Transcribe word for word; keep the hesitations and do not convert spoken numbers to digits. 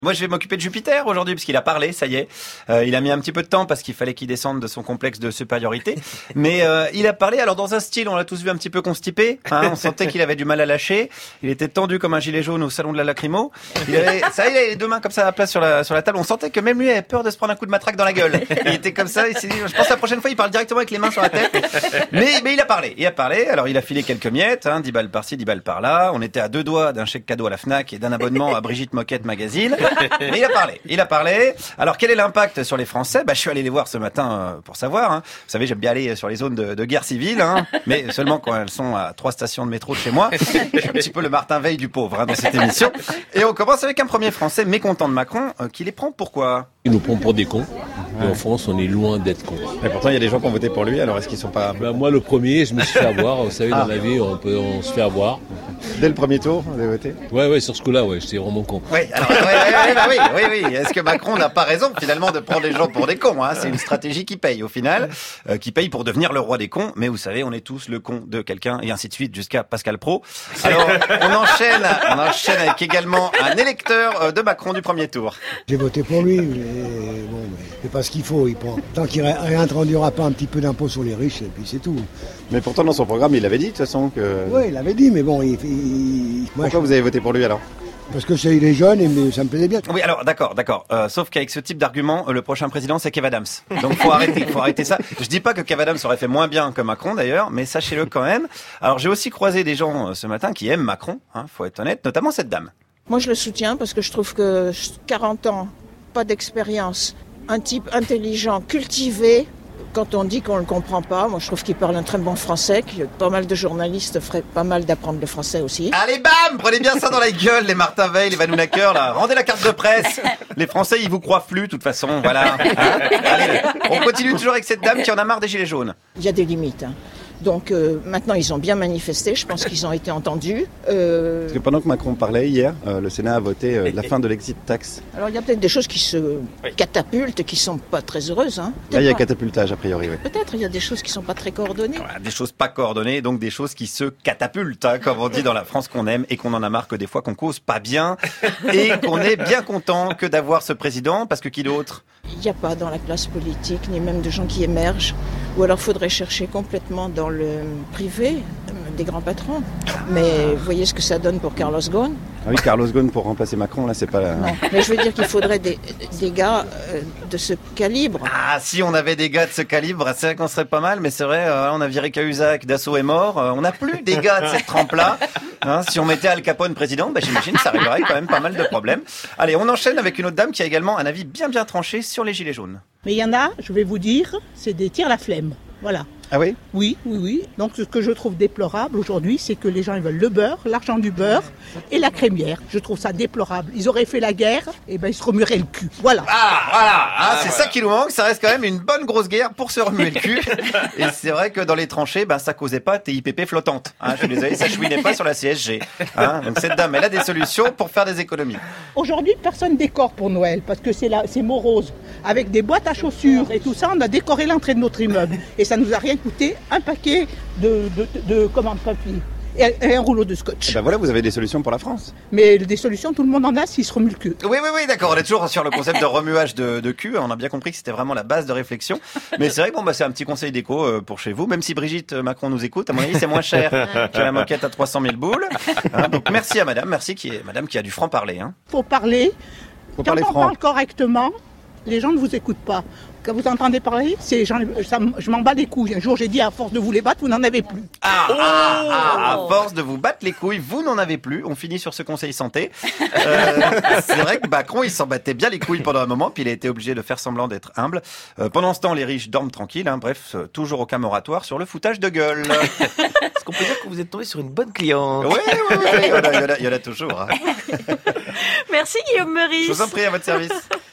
Moi, je vais m'occuper de Jupiter aujourd'hui, parce qu'il a parlé, ça y est. Euh, il a mis un petit peu de temps, parce qu'il fallait qu'il descende de son complexe de supériorité. Mais euh, il a parlé, alors dans un style, on l'a tous vu un petit peu constipé. Hein, on sentait qu'il avait du mal à lâcher. Il était tendu comme un gilet jaune au salon de la lacrymo. Il avait, ça, il avait les deux mains comme ça à la place sur la, sur la table. On sentait que même lui avait peur de se prendre un coup de matraque dans la gueule. Il était comme ça, il s'est dit, je pense que la prochaine fois, il parle directement avec les mains sur la tête. Mais, mais il a parlé, il a parlé. Alors, il a filé quelques miettes, hein, dix balles par-ci, dix balles par-là. On était à deux doigts d'un chèque cadeau à la Fnac et d'un abonnement à Brigitte Moquette Magazine. Mais il a parlé. Il a parlé. Alors, quel est l'impact sur les Français? Bah, je suis allé les voir ce matin euh, pour savoir. Hein. Vous savez, j'aime bien aller sur les zones de, de guerre civile, hein, mais seulement quand elles sont à trois stations de métro de chez moi. Je suis un petit peu le Martin Veil du pauvre hein, dans cette émission. Et on commence avec un premier Français mécontent de Macron, euh, qui les prend pourquoi? Il nous prend pour des cons. Et en France, on est loin d'être cons. Mais pourtant, il y a des gens qui ont voté pour lui. Alors, est-ce qu'ils sont pas... Ben, moi, le premier, je me suis fait avoir. Vous savez, dans ah. la vie, on, peut, on se fait avoir. Dès le premier tour, vous avez voté? Ouais, ouais, sur ce coup-là, ouais, j'étais vraiment con. Oui, alors, ouais, ouais, bah oui, oui, oui. Est-ce que Macron n'a pas raison, finalement, de prendre les gens pour des cons hein? C'est une stratégie qui paye, au final, euh, qui paye pour devenir le roi des cons. Mais vous savez, on est tous le con de quelqu'un, et ainsi de suite, jusqu'à Pascal Praud. Alors, on enchaîne, on enchaîne avec également un électeur de Macron du premier tour. J'ai voté pour lui, mais bon, mais c'est pas ce qu'il faut. Il prend. Tant qu'il ne réintroduira pas un petit peu d'impôt sur les riches, et puis c'est tout. Mais pourtant, dans son programme, il avait dit, de toute façon, que... Oui, il avait dit, mais bon, il... il... Pourquoi moi, vous avez voté pour lui, alors? Parce que c'est, il est jeune et ça me plaisait bien. Oui, alors d'accord, d'accord. Euh, sauf qu'avec ce type d'argument, euh, le prochain président, c'est Kev Adams. Donc faut arrêter, faut arrêter ça. Je dis pas que Kev Adams aurait fait moins bien que Macron d'ailleurs, mais sachez-le quand même. Alors j'ai aussi croisé des gens euh, ce matin qui aiment Macron, hein, faut être honnête, notamment cette dame. Moi je le soutiens parce que je trouve que quarante ans, pas d'expérience, un type intelligent, cultivé. Quand on dit qu'on ne le comprend pas, moi je trouve qu'il parle un très bon français, que pas mal de journalistes feraient pas mal d'apprendre le français aussi. Allez bam, prenez bien ça dans la gueule, les Martin Veil, les Vanhoenacker, là. Rendez la carte de presse. Les Français, ils vous croient flux, de toute façon, voilà. Hein allez, on continue toujours avec cette dame qui en a marre des gilets jaunes. Il y a des limites, hein. Donc euh, maintenant, ils ont bien manifesté, je pense qu'ils ont été entendus. Euh... Parce que pendant que Macron parlait hier, euh, le Sénat a voté euh, la fin de l'exit tax. Alors il y a peut-être des choses qui se oui. catapultent, qui ne sont pas très heureuses. Hein. Là, il y a pas. catapultage, a priori, oui. Peut-être, il y a des choses qui ne sont pas très coordonnées. Voilà, des choses pas coordonnées, donc des choses qui se catapultent, hein, comme on dit dans la France qu'on aime et qu'on en a marre que des fois qu'on cause pas bien et qu'on est bien content que d'avoir ce président, parce que qui d'autre? Il n'y a pas dans la classe politique, ni même de gens qui émergent. Ou alors il faudrait chercher complètement dans le privé des grands patrons. Mais vous voyez ce que ça donne pour Carlos Ghosn. Ah oui, Carlos Ghosn pour remplacer Macron, là, c'est pas... La... Non, mais je veux dire qu'il faudrait des, des gars euh, de ce calibre. Ah, si on avait des gars de ce calibre, c'est vrai qu'on serait pas mal, mais c'est vrai, euh, on a viré Cahuzac, Dassault est mort, euh, on n'a plus des gars de cette trempe-là. Hein, si on mettait Al Capone président, bah, j'imagine que ça réglerait quand même pas mal de problèmes. Allez, on enchaîne avec une autre dame qui a également un avis bien bien tranché sur les gilets jaunes. Mais il y en a, je vais vous dire, c'est des tirs à la flemme. Voilà. Ah oui? Oui, oui, oui. Donc ce que je trouve déplorable aujourd'hui, c'est que les gens ils veulent le beurre, l'argent du beurre et la crémière. Je trouve ça déplorable. Ils auraient fait la guerre, et ben ils se remueraient le cul. Voilà. Ah, voilà. Ah, c'est voilà. Ça qui nous manque. Ça reste quand même une bonne grosse guerre pour se remuer le cul. Et c'est vrai que dans les tranchées, ben ça causait pas T I P P flottante. Hein, je suis désolé, ça chouinait pas sur la C S G. Hein, donc cette dame, elle a des solutions pour faire des économies. Aujourd'hui, personne décore pour Noël parce que c'est là, c'est morose. Avec des boîtes à chaussures et tout ça, on a décoré l'entrée de notre immeuble et ça nous a rien coûté un paquet de, de, de, de commandes papier et, et un rouleau de scotch. Et ben voilà, vous avez des solutions pour la France. Mais des solutions, tout le monde en a s'il se remue le cul. Oui, oui, oui, d'accord. On est toujours sur le concept de remuage de, de cul. On a bien compris que c'était vraiment la base de réflexion. Mais c'est vrai que bon, bah, c'est un petit conseil d'éco pour chez vous. Même si Brigitte Macron nous écoute, à mon avis, c'est moins cher que la moquette à trois cent mille boules. Hein, donc merci à madame. Merci qui est madame qui a du franc-parler. Hein. Faut parler. Faut Quand parler on franc. parle correctement, les gens ne vous écoutent pas. Quand vous entendez parler, c'est gens, ça, je m'en bats les couilles. Un jour, j'ai dit, à force de vous les battre, vous n'en avez plus. Ah, oh ah, ah, à force de vous battre les couilles, vous n'en avez plus. On finit sur ce conseil santé. Euh, c'est vrai que Macron, il s'en battait bien les couilles pendant un moment, puis il a été obligé de faire semblant d'être humble. Euh, pendant ce temps, les riches dorment tranquilles. Hein, bref, euh, toujours aucun moratoire sur le foutage de gueule. Est-ce qu'on peut dire que vous êtes tombé sur une bonne cliente? Oui, oui, oui, il y en a, il y en a, il y en a toujours. Hein. Merci Guillaume Meurice. Je vous en prie, à votre service.